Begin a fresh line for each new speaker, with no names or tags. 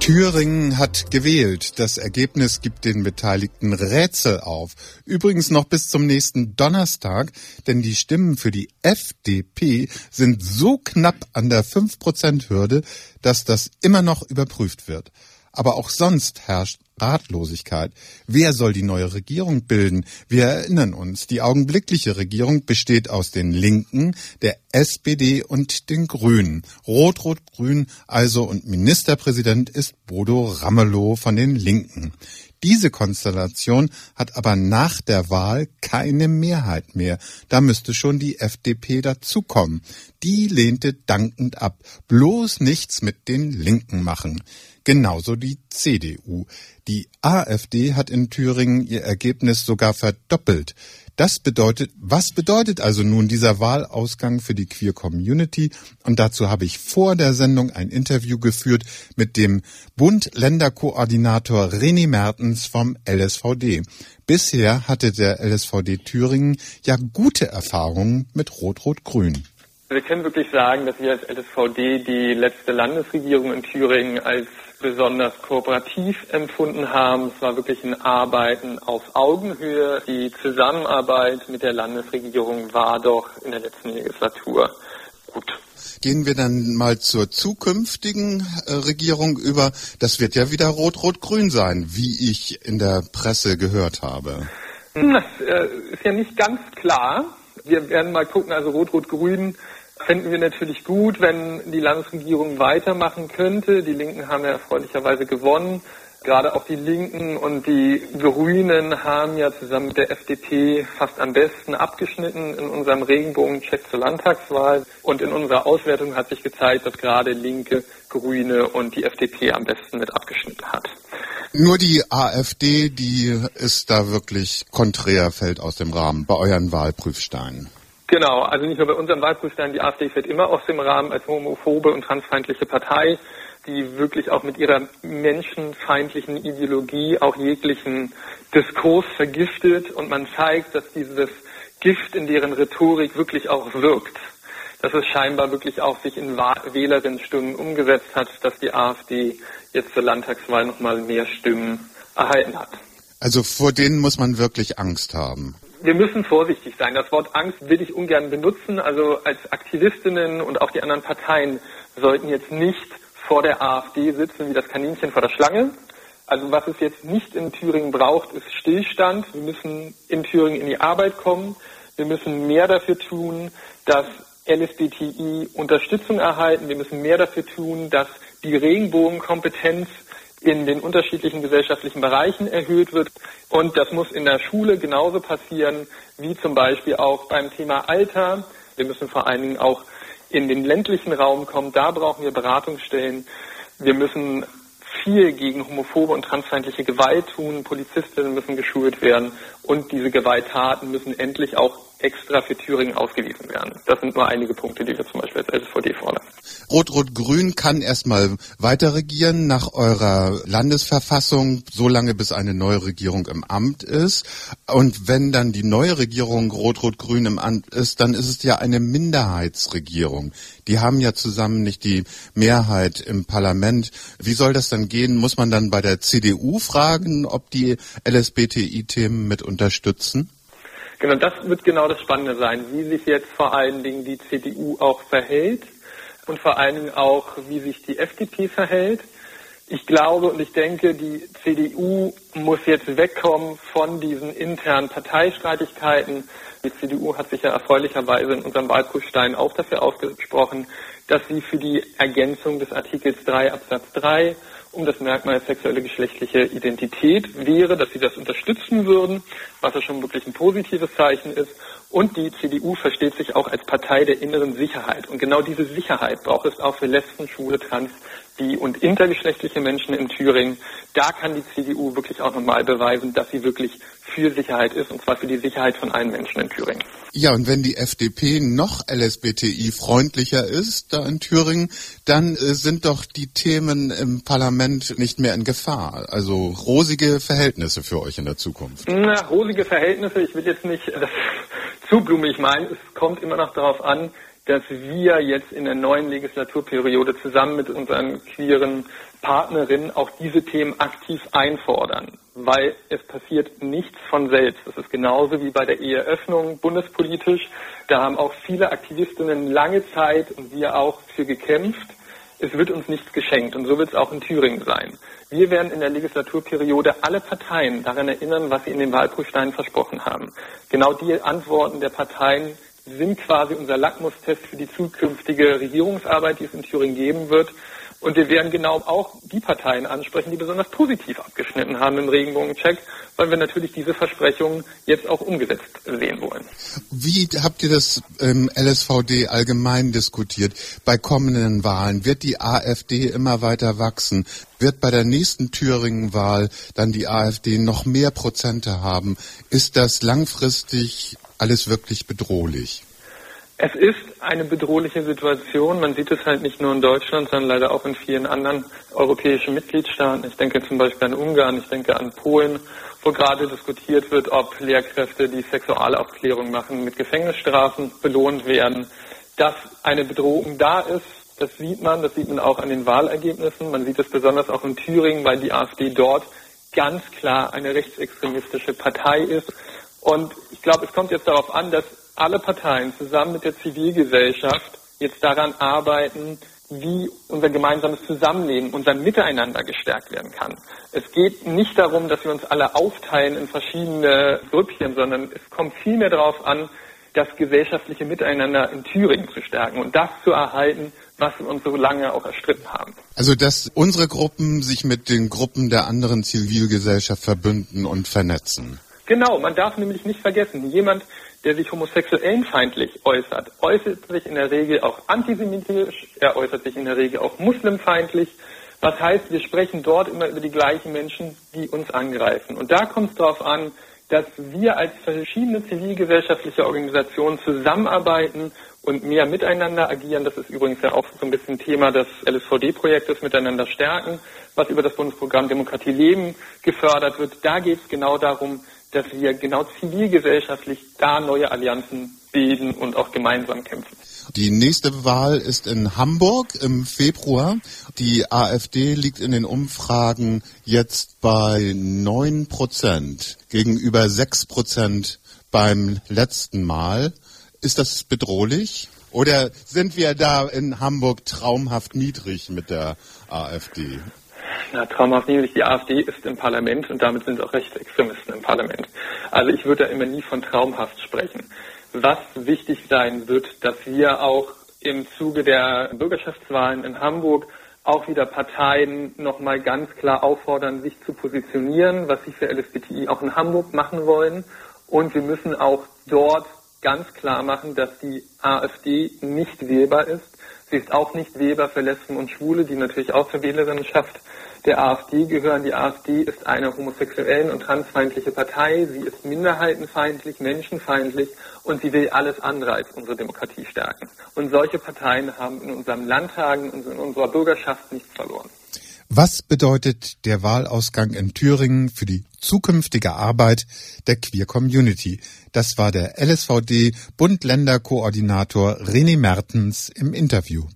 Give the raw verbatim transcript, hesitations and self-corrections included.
Thüringen hat gewählt. Das Ergebnis gibt den Beteiligten Rätsel auf. Übrigens noch bis zum nächsten Donnerstag, denn die Stimmen für die F D P sind so knapp an der fünf Prozent Hürde, dass das immer noch überprüft wird. Aber auch sonst herrscht Ratlosigkeit. Wer soll die neue Regierung bilden? Wir erinnern uns, die augenblickliche Regierung besteht aus den Linken, der S P D und den Grünen. Rot-Rot-Grün also, und Ministerpräsident ist Bodo Ramelow von den Linken. Diese Konstellation hat aber nach der Wahl keine Mehrheit mehr. Da müsste schon die F D P dazukommen. Die lehnte dankend ab. Bloß nichts mit den Linken machen. Genauso die C D U. Die AfD hat in Thüringen ihr Ergebnis sogar verdoppelt. Das bedeutet, was bedeutet also nun dieser Wahlausgang für die Queer Community? Und dazu habe ich vor der Sendung ein Interview geführt mit dem Bund-Länder-Koordinator René Mertens vom L S V D. Bisher hatte der L S V D Thüringen ja gute Erfahrungen mit Rot-Rot-Grün.
Wir können wirklich sagen, dass wir als L S V D die letzte Landesregierung in Thüringen als besonders kooperativ empfunden haben. Es war wirklich ein Arbeiten auf Augenhöhe. Die Zusammenarbeit mit der Landesregierung war doch in der letzten Legislatur gut.
Gehen wir dann mal zur zukünftigen äh, Regierung über. Das wird ja wieder Rot-Rot-Grün sein, wie ich in der Presse gehört habe.
Das äh, ist ja nicht ganz klar. Wir werden mal gucken, also Rot-Rot-Grün fänden wir natürlich gut, wenn die Landesregierung weitermachen könnte. Die Linken haben ja erfreulicherweise gewonnen. Gerade auch die Linken und die Grünen haben ja zusammen mit der F D P fast am besten abgeschnitten in unserem Regenbogencheck zur Landtagswahl. Und in unserer Auswertung hat sich gezeigt, dass gerade Linke, Grüne und die F D P am besten mit abgeschnitten hat.
Nur die AfD, die ist da wirklich konträr, fällt aus dem Rahmen bei euren Wahlprüfsteinen.
Genau, also nicht nur bei unserem Wahlprüfstein, die AfD fällt immer aus dem Rahmen als homophobe und transfeindliche Partei, die wirklich auch mit ihrer menschenfeindlichen Ideologie auch jeglichen Diskurs vergiftet, und man zeigt, dass dieses Gift in deren Rhetorik wirklich auch wirkt. Dass es scheinbar wirklich auch sich in Wählerinnenstimmen umgesetzt hat, dass die AfD jetzt zur Landtagswahl nochmal mehr Stimmen erhalten hat.
Also vor denen muss man wirklich Angst haben.
Wir müssen vorsichtig sein. Das Wort Angst will ich ungern benutzen. Also als Aktivistinnen und auch die anderen Parteien sollten jetzt nicht vor der AfD sitzen wie das Kaninchen vor der Schlange. Also was es jetzt nicht in Thüringen braucht, ist Stillstand. Wir müssen in Thüringen in die Arbeit kommen. Wir müssen mehr dafür tun, dass L S B T I Unterstützung erhalten. Wir müssen mehr dafür tun, dass die Regenbogenkompetenz in den unterschiedlichen gesellschaftlichen Bereichen erhöht wird. Und das muss in der Schule genauso passieren, wie zum Beispiel auch beim Thema Alter. Wir müssen vor allen Dingen auch in den ländlichen Raum kommen. Da brauchen wir Beratungsstellen. Wir müssen viel gegen homophobe und transfeindliche Gewalt tun. Polizistinnen müssen geschult werden. Und diese Gewalttaten müssen endlich auch extra für Thüringen ausgewiesen werden. Das sind nur einige Punkte, die wir zum Beispiel als L S V D fordern.
Rot-Rot-Grün kann erstmal weiter regieren nach eurer Landesverfassung, solange bis eine neue Regierung im Amt ist. Und wenn dann die neue Regierung Rot-Rot-Grün im Amt ist, dann ist es ja eine Minderheitsregierung. Die haben ja zusammen nicht die Mehrheit im Parlament. Wie soll das dann gehen? Muss man dann bei der C D U fragen, ob die L S B T I-Themen mit unterstützen?
Genau, das wird genau das Spannende sein, wie sich jetzt vor allen Dingen die C D U auch verhält und vor allen Dingen auch, wie sich die F D P verhält. Ich glaube und ich denke, die C D U muss jetzt wegkommen von diesen internen Parteistreitigkeiten. Die C D U hat sich ja erfreulicherweise in unserem Wahlprüfstein auch dafür ausgesprochen, dass sie für die Ergänzung des Artikels drei Absatz drei um das Merkmal sexuelle geschlechtliche Identität wäre, dass sie das unterstützen würden, was ja schon wirklich ein positives Zeichen ist. Und die C D U versteht sich auch als Partei der inneren Sicherheit. Und genau diese Sicherheit braucht es auch für Lesben, Schwule, Trans, bi- und intergeschlechtliche Menschen in Thüringen. Da kann die C D U wirklich auch nochmal beweisen, dass sie wirklich für Sicherheit ist, und zwar für die Sicherheit von allen Menschen in Thüringen.
Ja, und wenn die F D P noch L S B T I-freundlicher ist da in Thüringen, dann äh, sind doch die Themen im Parlament nicht mehr in Gefahr. Also rosige Verhältnisse für euch in der Zukunft.
Na, rosige Verhältnisse, ich will jetzt nicht das zu blumig meinen. Es kommt immer noch darauf an, dass wir jetzt in der neuen Legislaturperiode zusammen mit unseren queeren Partnerinnen auch diese Themen aktiv einfordern, weil es passiert nichts von selbst. Das ist genauso wie bei der Eheöffnung bundespolitisch. Da haben auch viele Aktivistinnen lange Zeit und wir auch für gekämpft. Es wird uns nichts geschenkt und so wird es auch in Thüringen sein. Wir werden in der Legislaturperiode alle Parteien daran erinnern, was sie in den Wahlprüfsteinen versprochen haben. Genau die Antworten der Parteien sind quasi unser Lackmustest für die zukünftige Regierungsarbeit, die es in Thüringen geben wird. Und wir werden genau auch die Parteien ansprechen, die besonders positiv abgeschnitten haben im Regenbogencheck, weil wir natürlich diese Versprechungen jetzt auch umgesetzt sehen wollen.
Wie habt ihr das im L S V D allgemein diskutiert? Bei kommenden Wahlen wird die AfD immer weiter wachsen? Wird bei der nächsten Thüringen-Wahl dann die AfD noch mehr Prozente haben? Ist das langfristig alles wirklich bedrohlich?
Es ist eine bedrohliche Situation. Man sieht es halt nicht nur in Deutschland, sondern leider auch in vielen anderen europäischen Mitgliedstaaten. Ich denke zum Beispiel an Ungarn, ich denke an Polen, wo gerade diskutiert wird, ob Lehrkräfte, die Sexualaufklärung machen, mit Gefängnisstrafen belohnt werden. Dass eine Bedrohung da ist, das sieht man, das sieht man auch an den Wahlergebnissen. Man sieht es besonders auch in Thüringen, weil die AfD dort ganz klar eine rechtsextremistische Partei ist. Und ich glaube, es kommt jetzt darauf an, dass alle Parteien zusammen mit der Zivilgesellschaft jetzt daran arbeiten, wie unser gemeinsames Zusammenleben, unser Miteinander gestärkt werden kann. Es geht nicht darum, dass wir uns alle aufteilen in verschiedene Grüppchen, sondern es kommt vielmehr darauf an, das gesellschaftliche Miteinander in Thüringen zu stärken und das zu erhalten, was wir uns so lange auch erstritten haben.
Also, dass unsere Gruppen sich mit den Gruppen der anderen Zivilgesellschaft verbünden und vernetzen.
Genau, man darf nämlich nicht vergessen, jemand, der sich homosexuellenfeindlich äußert, äußert sich in der Regel auch antisemitisch, er äußert sich in der Regel auch muslimfeindlich. Was heißt, wir sprechen dort immer über die gleichen Menschen, die uns angreifen. Und da kommt es darauf an, dass wir als verschiedene zivilgesellschaftliche Organisationen zusammenarbeiten und mehr miteinander agieren. Das ist übrigens ja auch so ein bisschen Thema des L S V D-Projektes Miteinander stärken, was über das Bundesprogramm Demokratie leben gefördert wird. Da geht es genau darum, dass wir genau zivilgesellschaftlich da neue Allianzen bilden und auch gemeinsam kämpfen.
Die nächste Wahl ist in Hamburg im Februar. Die AfD liegt in den Umfragen jetzt bei neun Prozent gegenüber sechs Prozent beim letzten Mal. Ist das bedrohlich? Oder sind wir da in Hamburg traumhaft niedrig mit der AfD?
Na, traumhaft niedrig. Die AfD ist im Parlament und damit sind auch Rechtsextremisten im Parlament. Also ich würde da immer nie von traumhaft sprechen. Was wichtig sein wird, dass wir auch im Zuge der Bürgerschaftswahlen in Hamburg auch wieder Parteien nochmal ganz klar auffordern, sich zu positionieren, was sie für L S B T I auch in Hamburg machen wollen. Und wir müssen auch dort ganz klar machen, dass die AfD nicht wählbar ist. Sie ist auch nicht wählbar für Lesben und Schwule, die natürlich auch zur Wählerinnenschaft der AfD gehören. Die AfD ist eine homosexuellen- und transfeindliche Partei. Sie ist minderheitenfeindlich, menschenfeindlich und sie will alles andere als unsere Demokratie stärken. Und solche Parteien haben in unserem Landtagen und in unserer Bürgerschaft nichts verloren.
Was bedeutet der Wahlausgang in Thüringen für die zukünftige Arbeit der Queer Community? Das war der L S V D-Bund-Länder-Koordinator René Mertens im Interview.